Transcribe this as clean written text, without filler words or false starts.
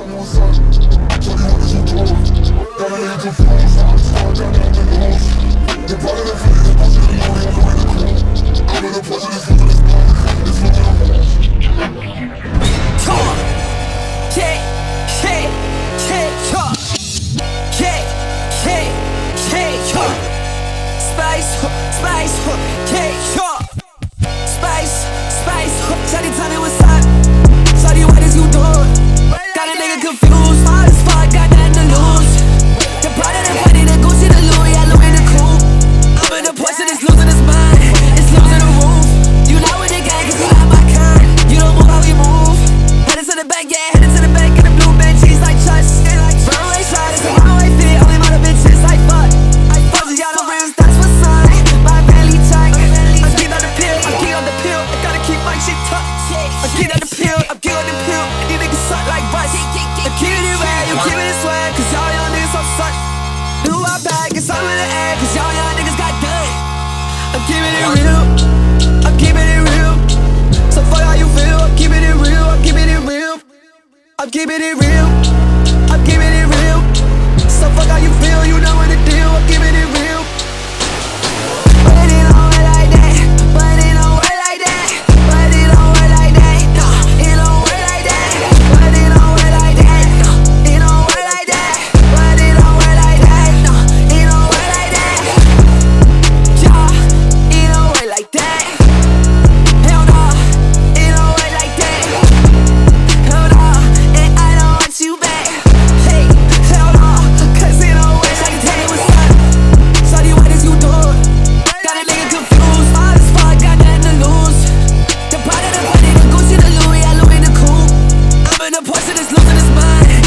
tell me what's up. Tell me what is your goal. Got a nigga confused, now I'm stuck down in the house. You're part of that feeling, that pussy, you know we on the way to cool. I'm in the pussy, this feeling is mine, it's moving on the talk. Yeah, yeah, yeah, talk. Yeah, yeah, yeah, talk. Spice, spice, yeah, talk. Spice, spice, Shawty, tell me what's up. Shawty, what is you doing? Got a nigga confused, far as fuck, got nothing to lose. The Prada, the Fendi, the Gucci, the Louis, yeah, Louis the coupe. I'm in the Porsche, it's losing its mind, it's losing the roof. You know with the gang, cause you not my kind. You don't move how we move. Headed to the bank, yeah, headed to the bank. In the blue bench, he's like trust. Runaway shot, it's a runaway fit. Only mother bitches like fuck. Fuzzy out the rims, that's what's on. My belly tight. I'm getting on the pill, I'm getting on the pill. I gotta keep my shit tucked. I'm getting on the pill, I'm getting on the pill. These niggas suck like rust. I'm keeping it rare, you keeping it swag. Cause y'all young niggas so such. New my bag, it's all in the air. Cause y'all young niggas got done. I'm keeping it real, I'm keeping it real. So fuck how you feel, I'm keeping it real, I'm keeping it real. I'm keeping it real, I'm keeping it real. So fuck how you feel, you know what the deal, I'm keeping it real. But it don't work like that, but it don't work like that. But it don't work like that, no, it don't work like that. But it don't work like that, no, it don't work like that. But it don't work like that, no, it don't work like that. Yeah, it don't work like that. Hell no, it don't work like that. Hell no, and I don't want you back. Hey, hell no, cause it don't work. Shawty, tell me what's up. Shawty, what is you doing? Got a nigga confused, all as fuck, got nothing to lose. The Prada, the Fendi, the Gucci, the Louis, yeah, Louis the coupe. I'm in the Porsche, it's losing its mind,